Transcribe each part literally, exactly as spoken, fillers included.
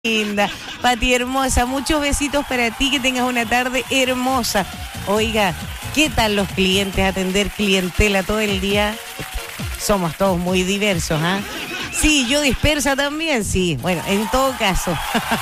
Linda, Pati hermosa, muchos besitos para ti, que tengas una tarde hermosa. Oiga, ¿qué tal los clientes? Atender clientela todo el día. Somos todos muy diversos, ¿ah? ¿eh? Sí, yo dispersa también, sí. Bueno, en todo caso.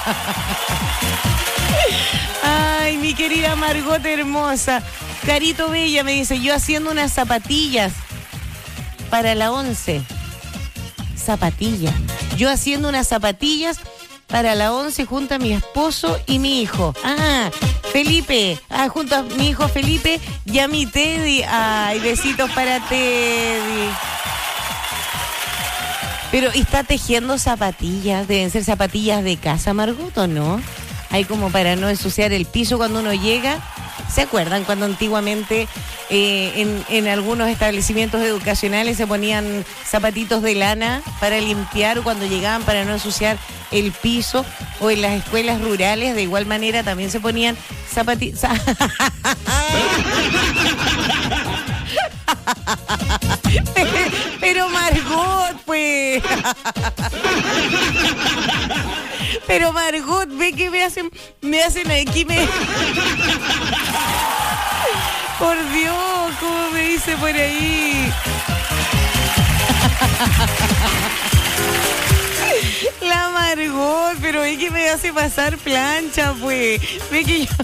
Ay, mi querida Margot hermosa. Carito Bella me dice, yo haciendo unas zapatillas para la once. Zapatillas. Yo haciendo unas zapatillas para la once junto a mi esposo y mi hijo. Ah, Felipe. Ah, junto a mi hijo Felipe y a mi Teddy. Ay, besitos para Teddy. Pero, ¿está tejiendo zapatillas? Deben ser zapatillas de casa, Margot, ¿o no? Hay como para no ensuciar el piso cuando uno llega. ¿Se acuerdan cuando antiguamente eh, en, en algunos establecimientos educacionales se ponían zapatitos de lana para limpiar o cuando llegaban para no ensuciar el piso? O en las escuelas rurales de igual manera también se ponían zapatitos. Pero Margot, pues. Pero Margot, ve que me hacen, me hacen aquí, me... Por Dios, ¿cómo me dice por ahí? La Margot, pero ve que me hace pasar plancha, pues. Ve que yo...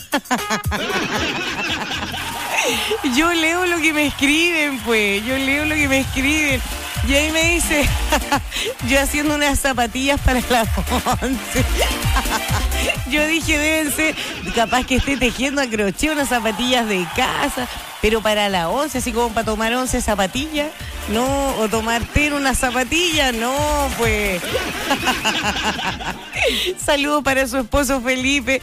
Yo leo lo que me escriben, pues. Yo leo lo que me escriben. Y ahí me dice, yo haciendo unas zapatillas para la once. Yo dije, deben ser, capaz que esté tejiendo a crochet unas zapatillas de casa, pero para la once, así como para tomar once zapatillas, no, o tomar té en una zapatilla, no, pues. Saludos para su esposo Felipe.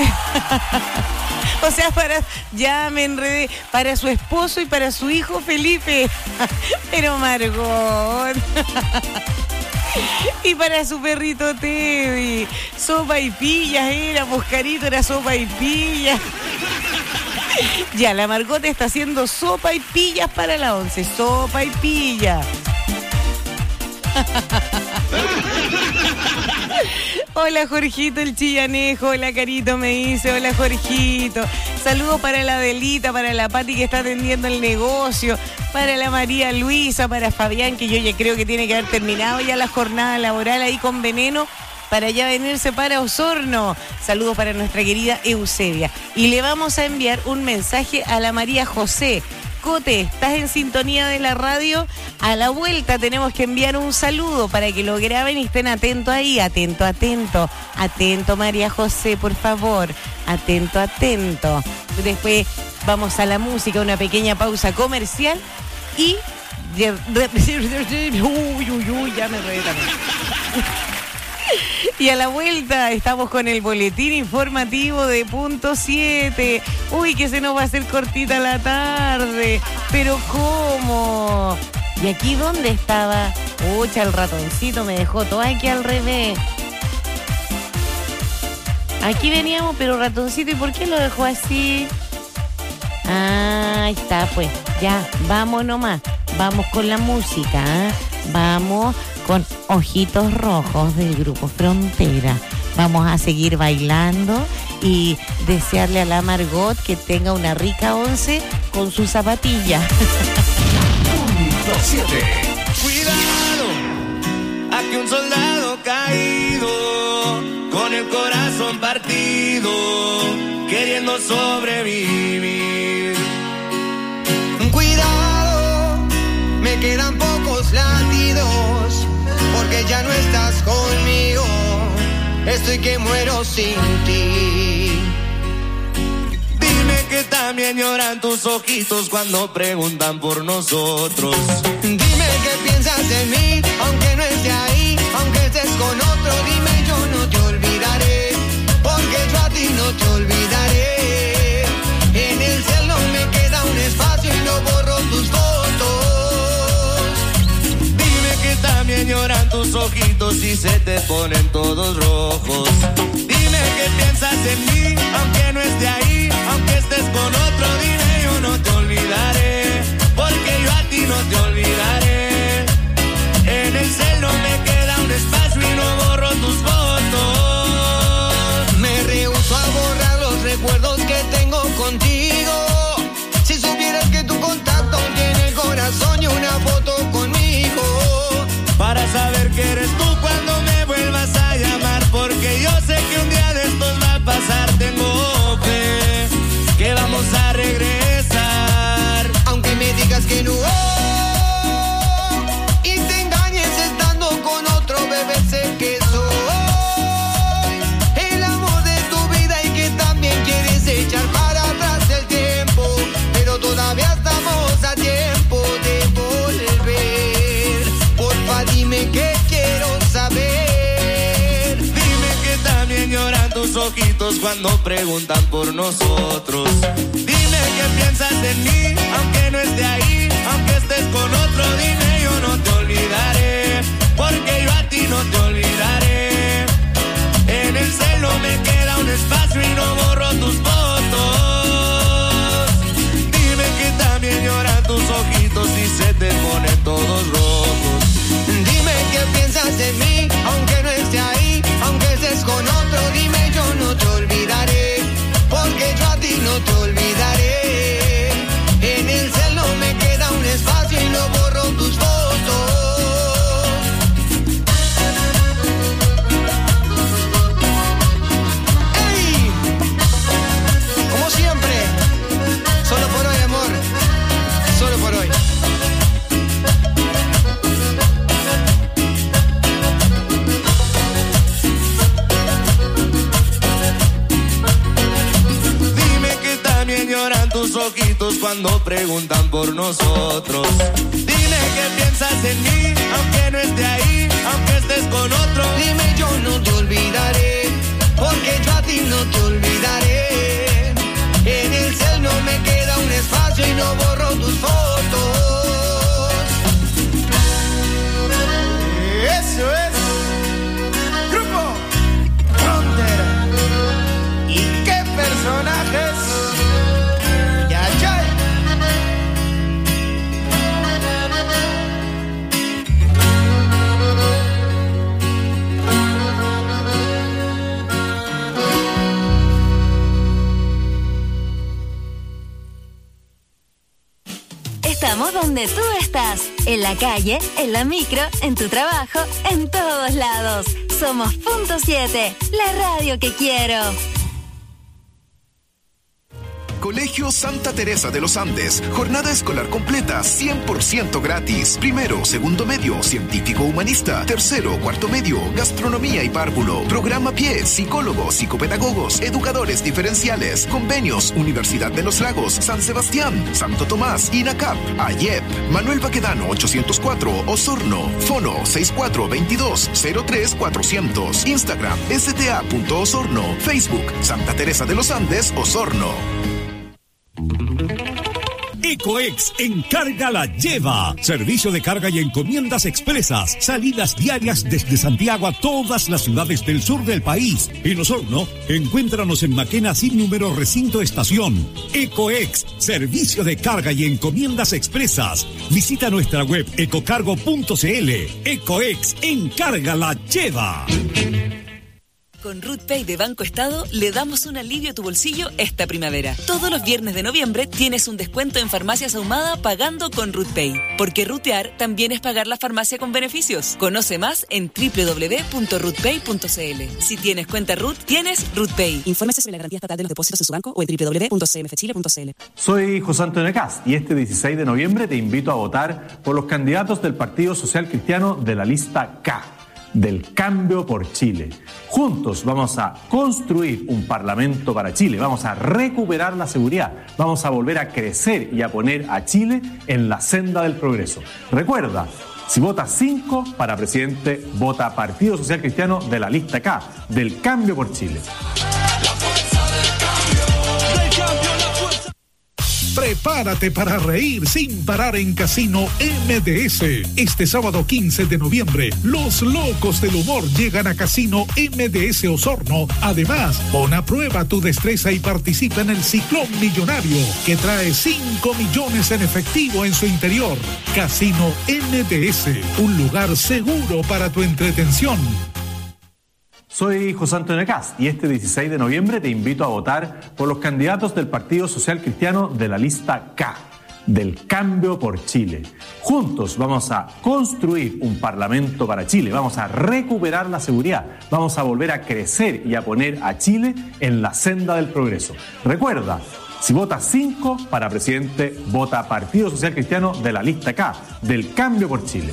O sea, para, ya me enredé, para su esposo y para su hijo Felipe. Pero Margot. Y para su perrito Teddy. Sopa y pillas era, Moscarito era sopa y pillas. Ya, la Margot está haciendo sopa y pillas para la once. Sopa y pillas. Hola Jorgito el Chillanejo, hola Carito me dice, hola Jorgito. Saludos para la Adelita, para la Pati que está atendiendo el negocio, para la María Luisa, para Fabián, que yo ya creo que tiene que haber terminado ya la jornada laboral ahí con Veneno, para ya venirse para Osorno. Saludos para nuestra querida Eusebia. Y le vamos a enviar un mensaje a la María José. Cote, ¿estás en sintonía de la radio? A la vuelta tenemos que enviar un saludo para que lo graben y estén atentos ahí. Atento, atento. Atento, María José, por favor. Atento, atento. Después vamos a la música, una pequeña pausa comercial y... Uy, uy, uy, ya me reí también. Y a la vuelta estamos con el boletín informativo de Punto siete. Uy, que se nos va a hacer cortita la tarde. Pero ¿cómo? ¿Y aquí dónde estaba? Ucha, el ratoncito me dejó todo aquí al revés. Aquí veníamos, pero ratoncito, ¿y por qué lo dejó así? Ah, ahí está, pues. Ya, vamos nomás. Vamos con la música, ¿eh? Vamos con Ojitos Rojos del grupo Frontera. Vamos a seguir bailando y desearle a la Margot que tenga una rica once con sus zapatillas. Punto siete. Cuidado, aquí un soldado caído, con el corazón partido, queriendo sobrevivir. Cuidado, me quedan pocos latidos, porque ya no estás conmigo, estoy que muero sin ti. Dime que también lloran tus ojitos cuando preguntan por nosotros. Dime que piensas de mí, aunque no esté ahí, aunque estés con otro. Dime, yo no te olvidaré, porque yo a ti no te olvidaré. En el cielo me queda un espacio y no borro tus fotos. También lloran tus ojitos y se te ponen todos rojos. Dime que piensas en mí, aunque no esté ahí, aunque estés con otro. Dime, yo no te olvidaré, porque yo a ti no te olvidaré. En el cielo me queda un espacio y no borro tus fotos. tus ojitos cuando preguntan por nosotros. Dime qué piensas de mí, aunque no esté ahí, aunque estés con otro, dime, yo no te olvidaré, porque yo a ti no te olvidaré. En el celo me queda un espacio y no borro tus fotos. Dime que también lloran tus ojitos y se te ponen todos rojos. Dime qué piensas de mí, aunque no esté ahí, aunque estés con otro, dime, yo no te olvidaré, porque yo a ti no te olvidaré. En el celo me queda un espacio y no borro tus fotos. ¡Ey! Como siempre, solo por hoy, amor, solo por hoy. Lloran tus ojitos cuando preguntan por nosotros. Dime qué piensas en mí, aunque no esté ahí, aunque estés con otro. Dime, yo no te olvidaré, porque yo a ti no te olvidaré. En el cel no me queda un espacio y no borro tus fotos. Eso es Grupo Frontera. ¿Y qué personajes? Estamos donde tú estás, en la calle, en la micro, en tu trabajo, en todos lados. Somos Punto siete, la radio que quiero. Colegio Santa Teresa de los Andes. Jornada escolar completa, cien por ciento gratis. Primero, segundo medio, científico humanista. Tercero, cuarto medio, gastronomía y párvulo. Programa Pie, psicólogos, psicopedagogos, educadores diferenciales. Convenios, Universidad de los Lagos, San Sebastián, Santo Tomás, INACAP, AYEP. Manuel Baquedano, ochocientos cuatro, Osorno. Fono, sesenta y cuatro veintidós cero tres cuatrocientos. Instagram, s t a punto osorno. Facebook, Santa Teresa de los Andes, Osorno. Ecoex Encarga la Lleva. Servicio de carga y encomiendas expresas. Salidas diarias desde Santiago a todas las ciudades del sur del país. En Osorno, encuéntranos en Maquena sin número recinto estación. Ecoex, servicio de carga y encomiendas expresas. Visita nuestra web ecocargo punto c l. Ecoex Encarga la Lleva. Con RootPay de Banco Estado le damos un alivio a tu bolsillo esta primavera. Todos los viernes de noviembre tienes un descuento en Farmacias Ahumada pagando con RootPay. Porque rutear también es pagar la farmacia con beneficios. Conoce más en doble u doble u doble u punto rootpay punto c l. Si tienes cuenta Root, tienes RootPay. Infórmese sobre la garantía estatal de los depósitos en su banco o en doble u doble u doble u punto c m f chile punto c l. Soy José Antonio Cast y este dieciséis de noviembre te invito a votar por los candidatos del Partido Social Cristiano de la lista K, del Cambio por Chile. Juntos vamos a construir un parlamento para Chile, vamos a recuperar la seguridad, vamos a volver a crecer y a poner a Chile en la senda del progreso. Recuerda, si votas cinco para presidente, vota Partido Social Cristiano de la lista K, del Cambio por Chile. Prepárate para reír sin parar en Casino M D S. Este sábado quince de noviembre, los locos del humor llegan a Casino M D S Osorno. Además, pon a prueba tu destreza y participa en el Ciclón Millonario, que trae cinco millones en efectivo en su interior. Casino M D S, un lugar seguro para tu entretención. Soy José Antonio Cast y este dieciséis de noviembre te invito a votar por los candidatos del Partido Social Cristiano de la lista K, del Cambio por Chile. Juntos vamos a construir un parlamento para Chile, vamos a recuperar la seguridad, vamos a volver a crecer y a poner a Chile en la senda del progreso. Recuerda, si votas cinco para presidente, vota Partido Social Cristiano de la lista K, del Cambio por Chile.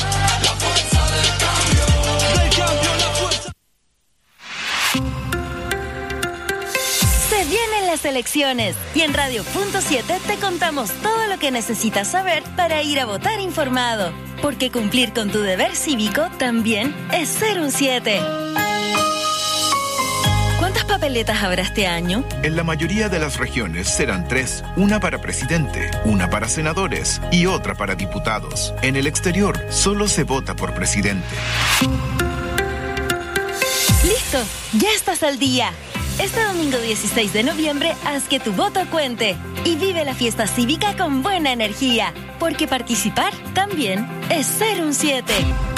Vienen las elecciones y en Radio Punto siete te contamos todo lo que necesitas saber para ir a votar informado. Porque cumplir con tu deber cívico también es ser un siete. ¿Cuántas papeletas habrá este año? En la mayoría de las regiones serán tres, una para presidente, una para senadores y otra para diputados. En el exterior solo se vota por presidente. ¡Listo! ¡Ya estás al día! Este domingo dieciséis de noviembre, haz que tu voto cuente y vive la fiesta cívica con buena energía, porque participar también es ser un siete.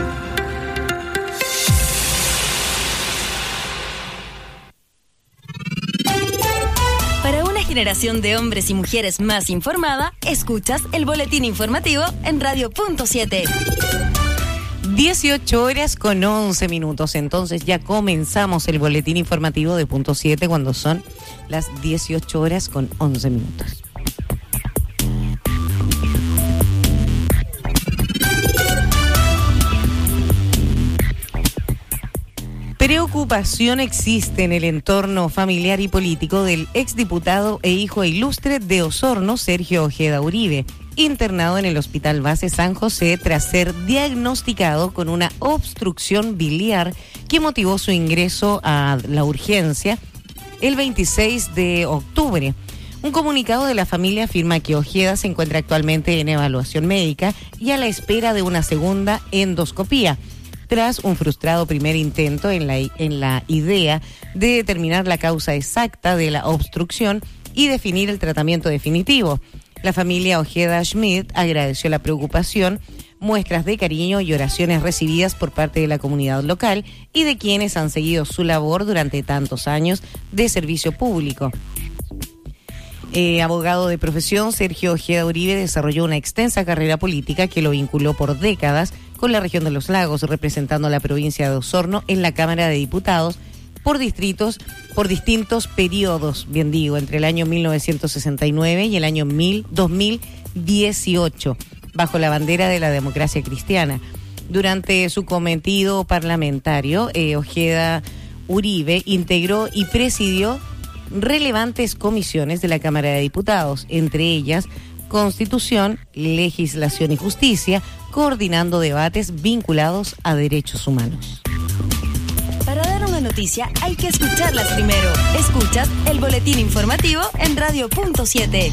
Para una generación de hombres y mujeres más informada, escuchas el boletín informativo en Radio Punto siete. dieciocho horas con once minutos, entonces ya comenzamos el boletín informativo de Punto siete cuando son las dieciocho horas con once minutos. Preocupación existe en el entorno familiar y político del exdiputado e hijo ilustre de Osorno, Sergio Ojeda Uribe, internado en el Hospital Base San José tras ser diagnosticado con una obstrucción biliar que motivó su ingreso a la urgencia el veintiséis de octubre. Un comunicado de la familia afirma que Ojeda se encuentra actualmente en evaluación médica y a la espera de una segunda endoscopía, tras un frustrado primer intento en la, en la idea de determinar la causa exacta de la obstrucción y definir el tratamiento definitivo. La familia Ojeda Schmidt agradeció la preocupación, muestras de cariño y oraciones recibidas por parte de la comunidad local y de quienes han seguido su labor durante tantos años de servicio público. Eh, abogado de profesión, Sergio Ojeda Uribe desarrolló una extensa carrera política que lo vinculó por décadas con la región de los Lagos, representando a la provincia de Osorno en la Cámara de Diputados por distritos, por distintos periodos, bien digo, entre el año mil novecientos sesenta y nueve y el año dos mil dieciocho, bajo la bandera de la democracia cristiana. Durante su cometido parlamentario, eh, Ojeda Uribe integró y presidió relevantes comisiones de la Cámara de Diputados, entre ellas Constitución, Legislación y Justicia, coordinando debates vinculados a derechos humanos. Para dar una noticia hay que escucharlas primero. Escuchas el boletín informativo en Radio Punto siete.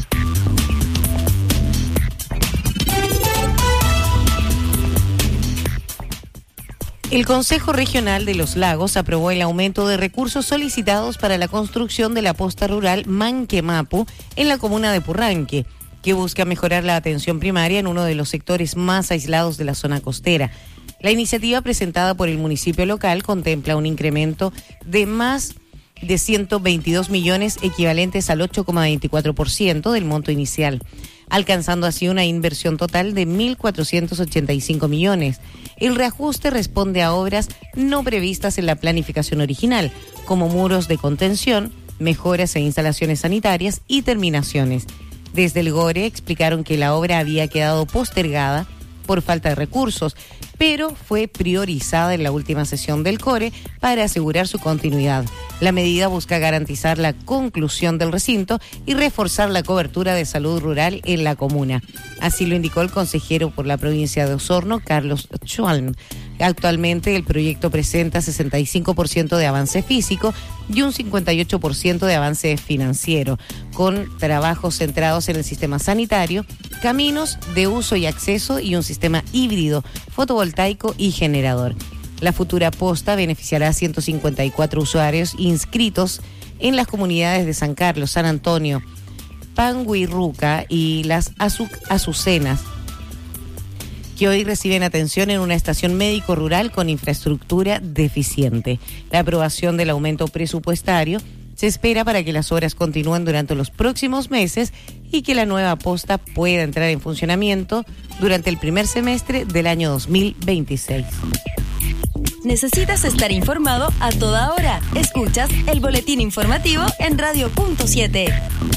El Consejo Regional de los Lagos aprobó el aumento de recursos solicitados para la construcción de la posta rural Manquemapu en la comuna de Purranque, que busca mejorar la atención primaria en uno de los sectores más aislados de la zona costera. La iniciativa presentada por el municipio local contempla un incremento de más de ciento veintidós millones, equivalentes al ocho coma veinticuatro por ciento del monto inicial, alcanzando así una inversión total de mil cuatrocientos ochenta y cinco millones. El reajuste responde a obras no previstas en la planificación original, como muros de contención, mejoras e instalaciones sanitarias y terminaciones. Desde el GORE explicaron que la obra había quedado postergada por falta de recursos, pero fue priorizada en la última sesión del CORE para asegurar su continuidad. La medida busca garantizar la conclusión del recinto y reforzar la cobertura de salud rural en la comuna. Así lo indicó el consejero por la provincia de Osorno, Carlos Schwalm. Actualmente el proyecto presenta sesenta y cinco por ciento de avance físico y un cincuenta y ocho por ciento de avance financiero, con trabajos centrados en el sistema sanitario, caminos de uso y acceso y un sistema híbrido, fotovoltaico y generador. La futura posta beneficiará a ciento cincuenta y cuatro usuarios inscritos en las comunidades de San Carlos, San Antonio, Panguirruca y las Azu- Azucenas, que hoy reciben atención en una estación médico rural con infraestructura deficiente. La aprobación del aumento presupuestario se espera para que las obras continúen durante los próximos meses y que la nueva posta pueda entrar en funcionamiento durante el primer semestre del año dos mil veintiséis. ¿Necesitas estar informado a toda hora? Escuchas el boletín informativo en Radio Punto siete.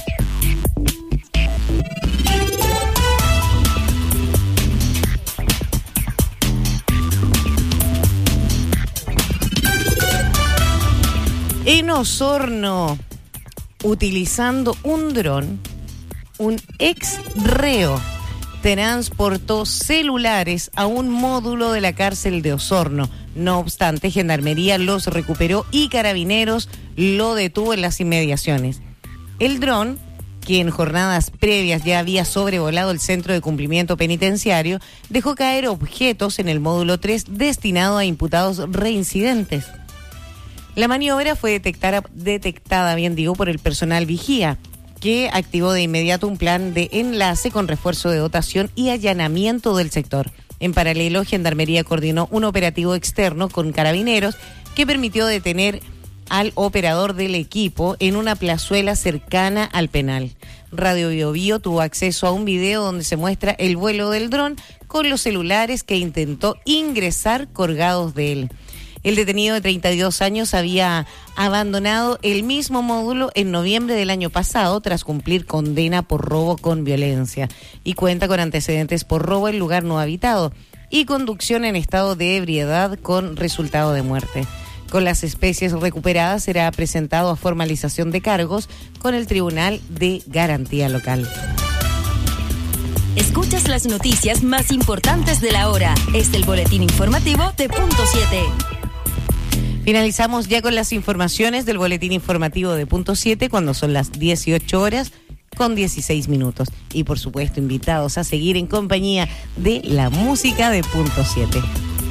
En Osorno, utilizando un dron, un ex reo transportó celulares a un módulo de la cárcel de Osorno. No obstante, Gendarmería los recuperó y Carabineros lo detuvo en las inmediaciones. El dron, que en jornadas previas ya había sobrevolado el centro de cumplimiento penitenciario, dejó caer objetos en el módulo tres destinado a imputados reincidentes. La maniobra fue detectada, detectada, bien digo, por el personal vigía, que activó de inmediato un plan de enlace con refuerzo de dotación y allanamiento del sector. En paralelo, Gendarmería coordinó un operativo externo con Carabineros que permitió detener al operador del equipo en una plazuela cercana al penal. Radio Bio Bio tuvo acceso a un video donde se muestra el vuelo del dron con los celulares que intentó ingresar colgados de él. El detenido de treinta y dos años había abandonado el mismo módulo en noviembre del año pasado tras cumplir condena por robo con violencia y cuenta con antecedentes por robo en lugar no habitado y conducción en estado de ebriedad con resultado de muerte. Con las especies recuperadas será presentado a formalización de cargos con el Tribunal de Garantía Local. Escuchas las noticias más importantes de la hora. Es el boletín informativo de Punto siete. Finalizamos ya con las informaciones del boletín informativo de Punto siete cuando son las dieciocho horas con dieciséis minutos. Y por supuesto invitados a seguir en compañía de la música de Punto siete.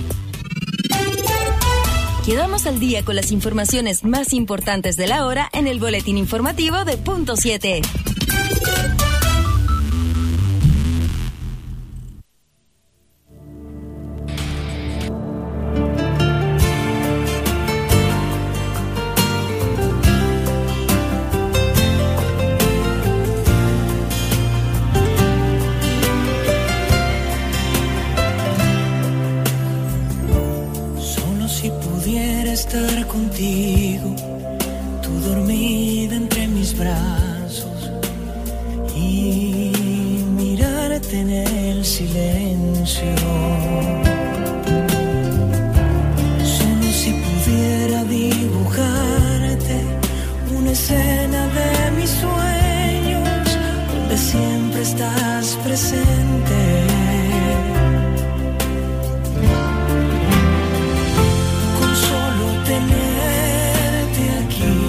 Quedamos al día con las informaciones más importantes de la hora en el boletín informativo de Punto siete. Estar contigo, tú dormida entre mis brazos y mirarte en el silencio. Solo si pudiera dibujarte una escena de mis sueños donde siempre estás presente. Tenerte aquí,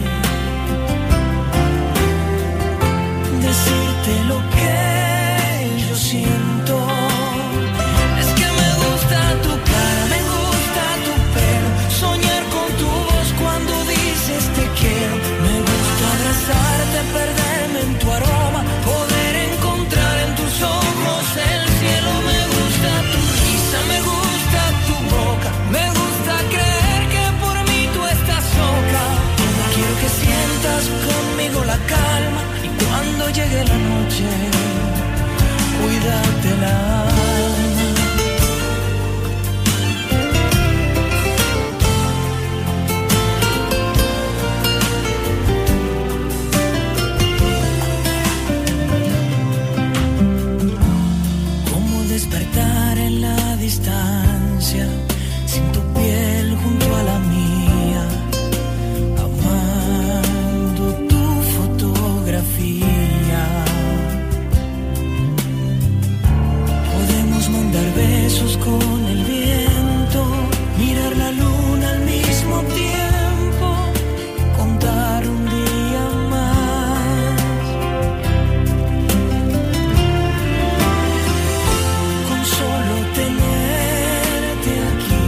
decirte lo que yo siento. Es que me gusta tu cara, me gusta tu pelo, soñar con tu voz cuando dices te quiero. Me gusta abrazarte, perderme en tu aroma, poder encontrar en tus ojos el cielo. Me gusta tu risa, me gusta tu boca, me gusta creer quiero que sientas conmigo la calma y cuando llegue la noche, cuídate el alma. Cómo despertar en la distancia, sin tu piel junto a la mía. Podemos mandar besos con el viento, mirar la luna al mismo tiempo, contar un día más. Con solo tenerte aquí,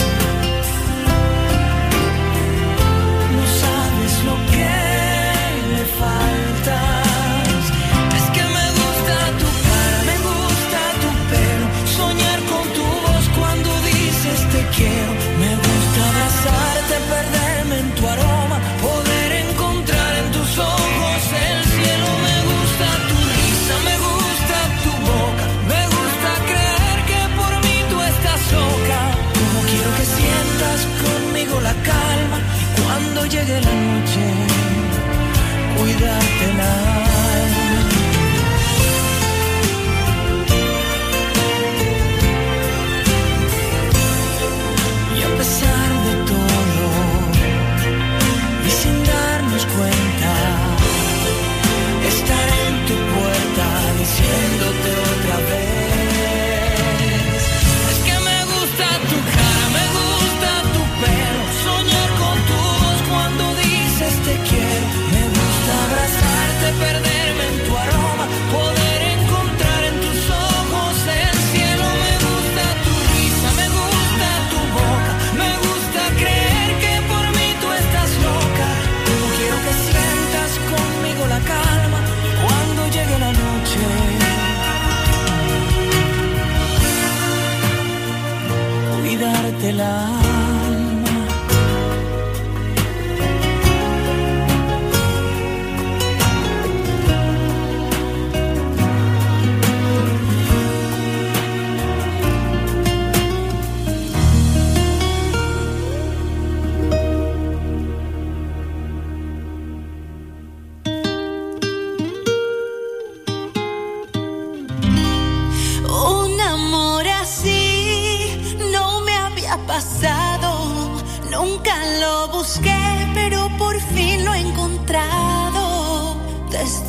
no sabes lo que le falta. Quiero, me gusta abrazarte, perderme en tu aroma, poder encontrar en tus ojos el cielo. Me gusta tu risa, me gusta tu boca, me gusta creer que por mí tú estás loca. Como quiero que sientas conmigo la calma y cuando llegue la noche, cuídate el alma. A pesar de todo y sin darnos cuenta, estaré en tu puerta diciéndote otra vez.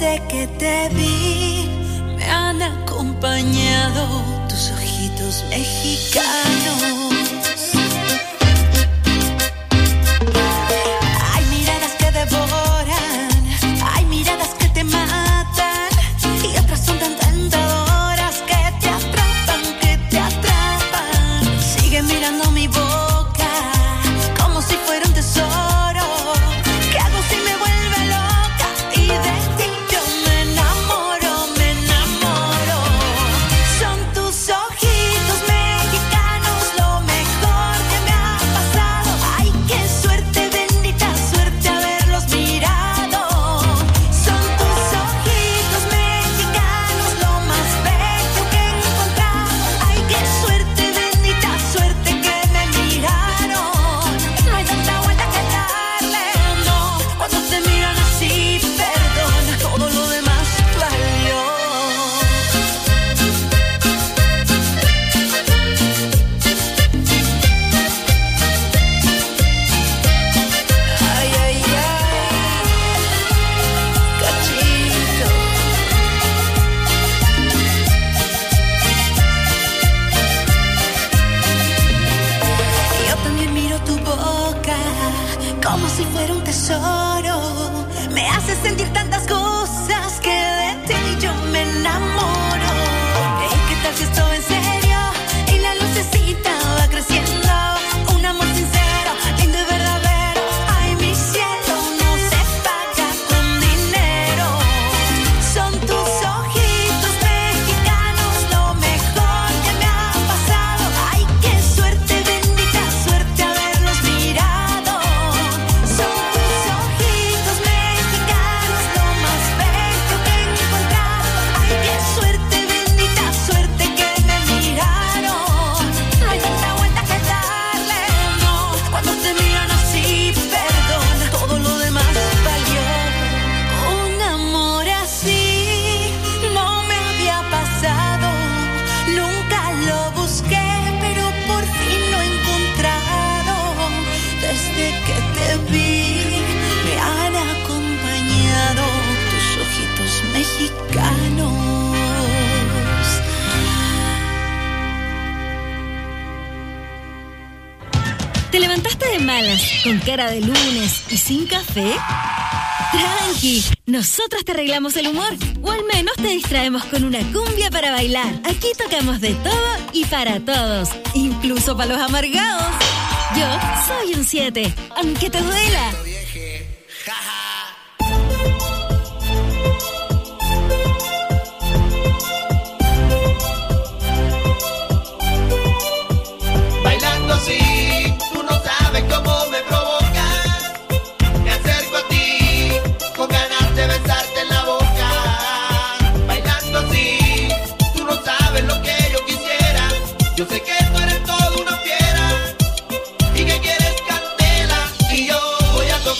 Desde que te vi, me han acompañado tus ojitos mexicanos. Hay miradas que devoran, hay miradas que te matan, y otras son tan tentadoras que te atrapan, que te atrapan. Sigue mirando mi boca como si fuera un tesoro. ¿Qué hago si me vuelve loca? Y de ti yo me enamoro, me enamoro. Son tus ojitos mexicanos lo mejor que me ha pasado. Ay, qué suerte, bendita suerte haberlos mirado. Son tus ojitos mexicanos lo más bello que he encontrado. Ay, qué suerte, bendita suerte que me miraron. No hay tanta vuelta que darle, no. Cuando te miran así, perdón, todo lo demás valió. Ay, ay, ay, cachito. Yo también miro tu boca como si fuera un tesoro. Me hace sentir tantas cosas que de ti yo me enamoro. Ey, ¿qué tal si esto en serio? Y la lucecita va creciendo. Un amor sincero, lindo y verdadero. Ay, mi cielo no se paga con dinero. Son tus ojitos mexicanos lo mejor que me ha pasado. Ay, qué suerte, bendita suerte haberlos mirado. Son tus ojitos mexicanos lo más bello que he encontrado. Ay, qué suerte, bendita suerte que me miraron. No hay tanta vuelta que darle, no. Cuando te miran así, perdón, todo lo demás valió. Un amor así no me había pasado. Nunca lo busqué, pero por fin lo he encontrado. Desde que te vi, me han acompañado tus ojitos mexicanos. ¿Te levantaste de malas, con cara de lunes y sin café? Tranqui, nosotros te arreglamos el humor, o al menos te distraemos con una cumbia para bailar. Aquí tocamos de todo y para todos, incluso para los amargados. Yo soy un siete, aunque te duela. Bailando así, tú no sabes cómo me provocas. Me acerco a ti, con ganas de besarte en la boca. Bailando así, tú no sabes lo que yo quisiera. Yo sé que tú eres toda una fiera y que quieres candela. Y yo voy a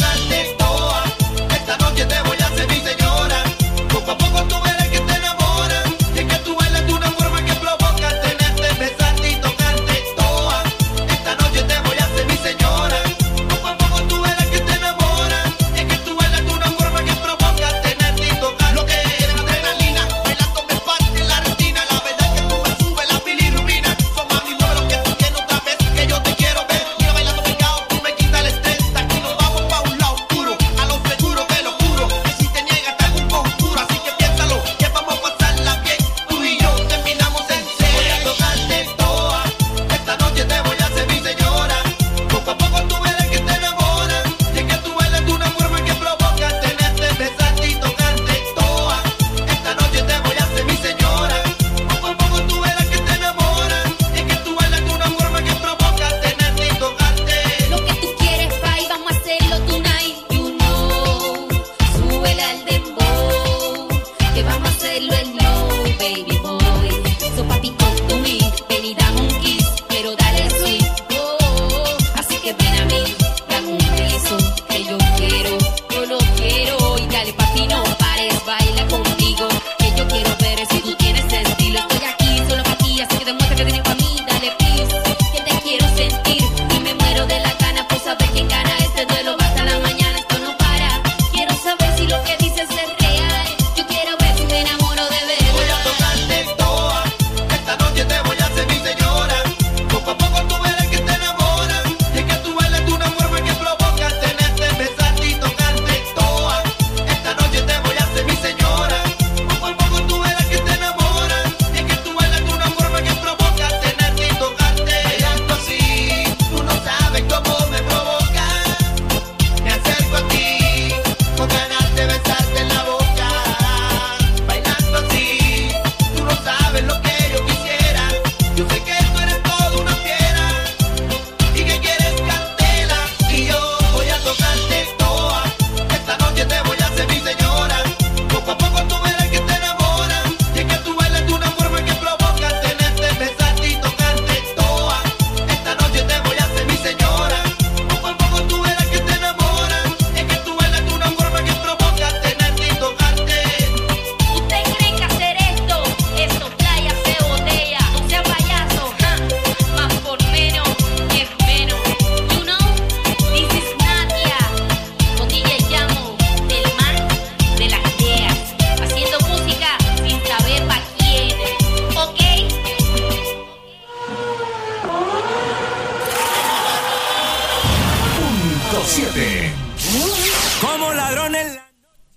ladrón en la...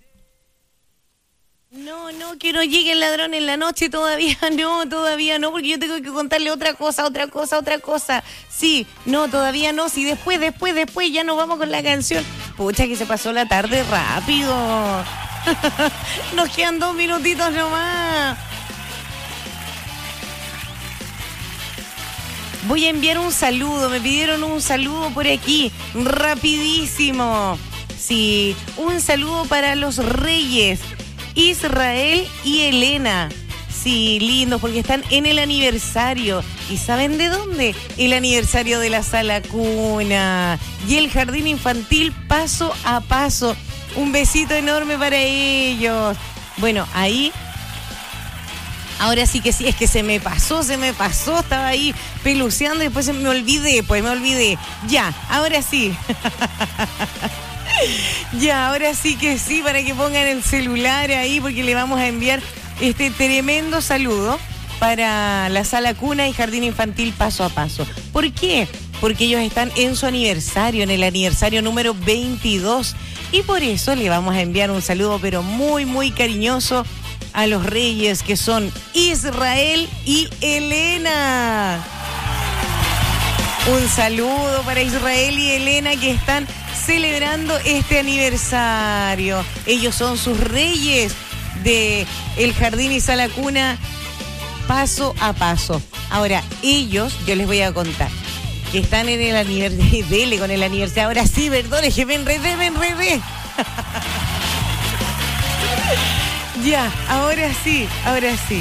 No, no, que no llegue el ladrón en la noche, todavía no, todavía no, porque yo tengo que contarle otra cosa, otra cosa, otra cosa. Sí, no, todavía no, sí, después, después, después, ya nos vamos con la canción. Pucha, que se pasó la tarde rápido. Nos quedan dos minutitos nomás. Voy a enviar un saludo, me pidieron un saludo por aquí, rapidísimo. Sí, un saludo para los Reyes, Israel y Elena. Sí, lindos, porque están en el aniversario. ¿Y saben de dónde? El aniversario de la Sala Cuna y el Jardín Infantil Paso a Paso. Un besito enorme para ellos. Bueno, ahí... Ahora sí que sí, es que se me pasó, se me pasó, estaba ahí peluceando y después me olvidé, pues me olvidé. Ya, ahora sí. Ya, ahora sí que sí, para que pongan el celular ahí, porque le vamos a enviar este tremendo saludo para la Sala Cuna y Jardín Infantil Paso a Paso. ¿Por qué? Porque ellos están en su aniversario, en el aniversario número veintidós, y por eso le vamos a enviar un saludo, pero muy, muy cariñoso, a los Reyes, que son Israel y Elena. Un saludo para Israel y Elena, que están celebrando este aniversario. Ellos son sus reyes de el Jardín y Sala Cuna Paso a Paso. Ahora, ellos, yo les voy a contar, que están en el aniversario, dele con el aniversario. Ahora sí, perdón, es que me enredé, me enredé. Ya, ahora sí, ahora sí.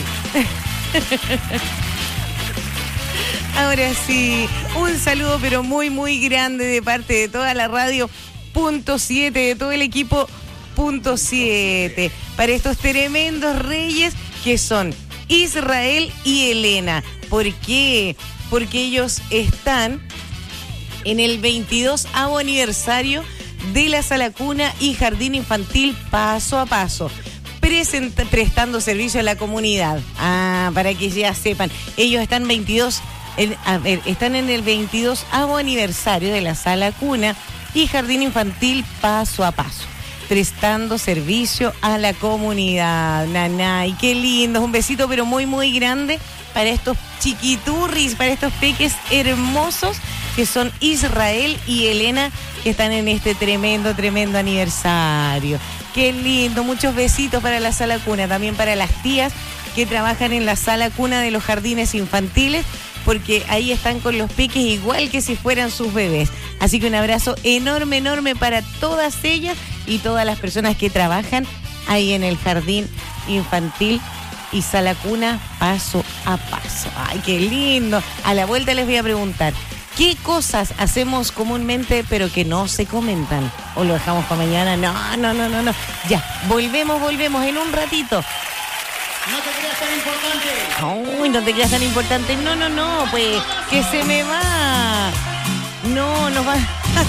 Ahora sí, un saludo pero muy, muy grande de parte de toda la radio punto siete, de todo el equipo punto siete, para estos tremendos reyes que son Israel y Elena. ¿Por qué? Porque ellos están en el veintidosavo aniversario de la Sala Cuna y Jardín Infantil Paso a Paso, presenta, prestando servicio a la comunidad. Ah, para que ya sepan, ellos están veintidós, en, a ver, están en el veintidosavo aniversario de la Sala Cuna y Jardín Infantil Paso a Paso, prestando servicio a la comunidad. Nanay, qué lindo, un besito pero muy, muy grande para estos chiquiturris, para estos peques hermosos que son Israel y Elena, que están en este tremendo, tremendo aniversario. Qué lindo, muchos besitos para la Sala Cuna, también para las tías que trabajan en la Sala Cuna de los jardines infantiles, porque ahí están con los peques igual que si fueran sus bebés. Así que un abrazo enorme, enorme para todas ellas y todas las personas que trabajan ahí en el Jardín Infantil y Sala Cuna Paso a Paso. Ay, qué lindo. A la vuelta les voy a preguntar, ¿qué cosas hacemos comúnmente pero que no se comentan? ¿O lo dejamos para mañana? No, no, no, no, no. Ya, volvemos, volvemos en un ratito. No te creas tan importante. Uy, no te creas tan importante. No, no, no, pues, que se me va. No, no va.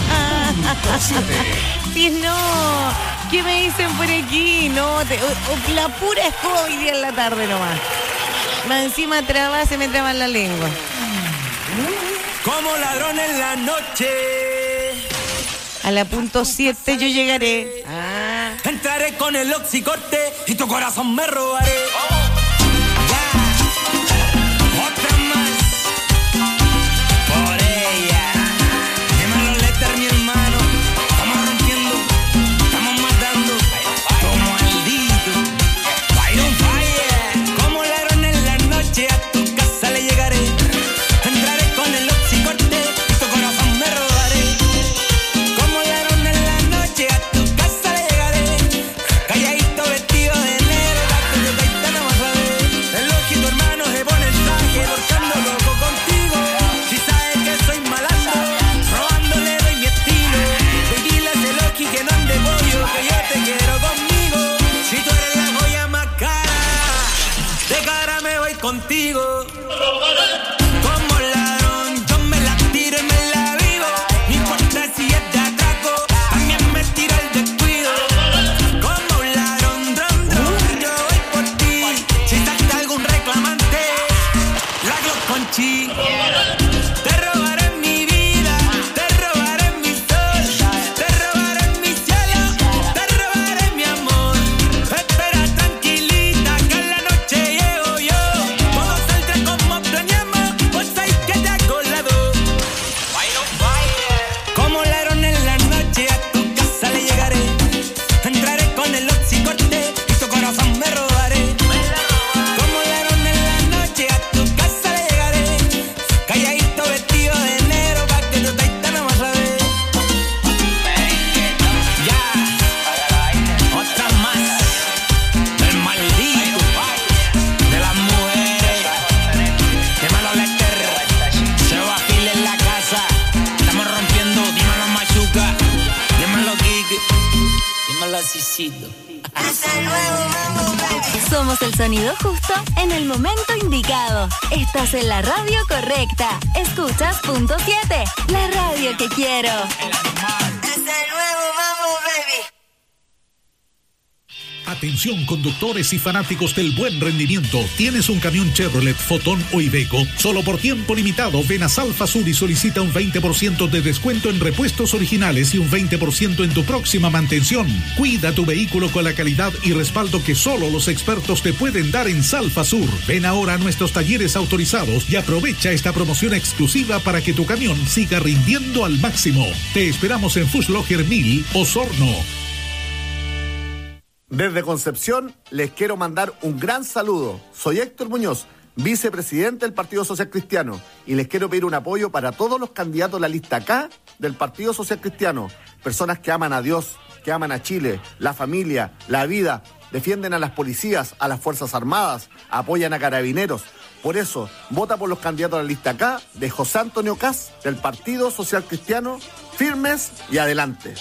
Sí, no. ¿Qué me dicen por aquí? No, te, o, o, la pura escoba hoy día en la tarde nomás. Más encima traba, se me traba la lengua. Como ladrón en la noche. A la punto siete yo llegaré. Ah. Entraré con el oxicorte y tu corazón me robaré. Calladito vestido de negro, Llámala Cicito. Somos el sonido justo en el momento indicado. Estás en la radio correcta. Escuchas Punto siete, la radio que quiero. Es el nuevo Mambo Baby. Atención conductores y fanáticos del buen rendimiento. ¿Tienes un camión Chevrolet, Fotón o Iveco? Solo por tiempo limitado, ven a Salfa Sur y solicita un veinte por ciento de descuento en repuestos originales y un veinte por ciento en tu próxima mantención. Cuida tu vehículo con la calidad y respaldo que solo los expertos te pueden dar en Salfa Sur. Ven ahora a nuestros talleres autorizados y aprovecha esta promoción exclusiva para que tu camión siga rindiendo al máximo. Te esperamos en Fußlocher mil, Osorno. Desde Concepción les quiero mandar un gran saludo. Soy Héctor Muñoz, vicepresidente del Partido Social Cristiano, y les quiero pedir un apoyo para todos los candidatos de la lista K del Partido Social Cristiano. Personas que aman a Dios, que aman a Chile, la familia, la vida, defienden a las policías, a las Fuerzas Armadas, apoyan a carabineros. Por eso, vota por los candidatos de la lista K de José Antonio Caz del Partido Social Cristiano. Firmes y adelante.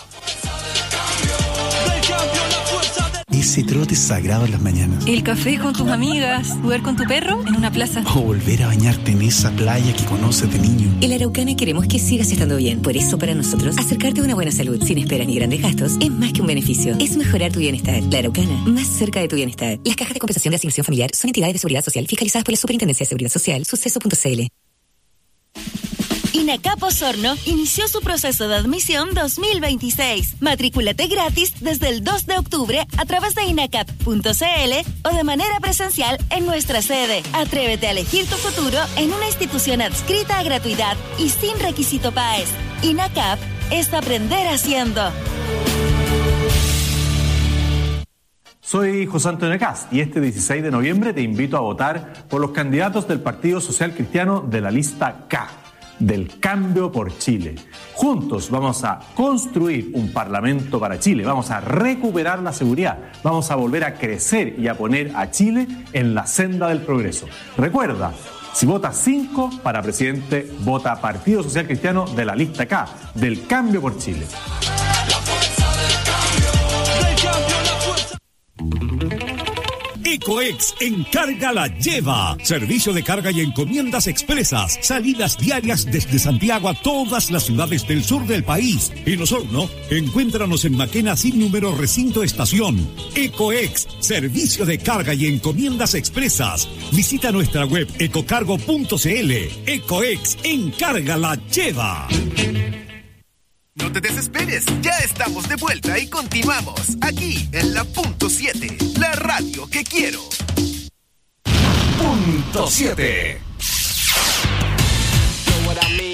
Ese trote sagrado en las mañanas. El café con tus amigas, jugar con tu perro en una plaza. O volver a bañarte en esa playa que conoces de niño. En La Araucana queremos que sigas estando bien. Por eso, para nosotros, acercarte a una buena salud sin esperas ni grandes gastos es más que un beneficio. Es mejorar tu bienestar. La Araucana, más cerca de tu bienestar. Las cajas de compensación de asignación familiar son entidades de seguridad social fiscalizadas por la Superintendencia de Seguridad Social. Suceso punto c l. INACAP Osorno inició su proceso de admisión dos mil veintiséis. Matrículate gratis desde el dos de octubre a través de inacap punto c l o de manera presencial en nuestra sede. Atrévete a elegir tu futuro en una institución adscrita a gratuidad y sin requisito P A E S. INACAP es aprender haciendo. Soy José Antonio Caz y este dieciséis de noviembre te invito a votar por los candidatos del Partido Social Cristiano de la lista K, del Cambio por Chile. Juntos vamos a construir un parlamento para Chile, vamos a recuperar la seguridad, vamos a volver a crecer y a poner a Chile en la senda del progreso. Recuerda, si votas cinco para presidente, vota Partido Social Cristiano de la lista K, del Cambio por Chile. Ecoex Encarga la Lleva. Servicio de carga y encomiendas expresas. Salidas diarias desde Santiago a todas las ciudades del sur del país. En Osorno, encuéntranos en Maquena sin número recinto estación. Ecoex, servicio de carga y encomiendas expresas. Visita nuestra web ecocargo punto c l. Ecoex Encarga la Lleva. No te desesperes, ya estamos de vuelta y continuamos aquí en la Punto siete, la radio que quiero. Punto siete. Know what I mean?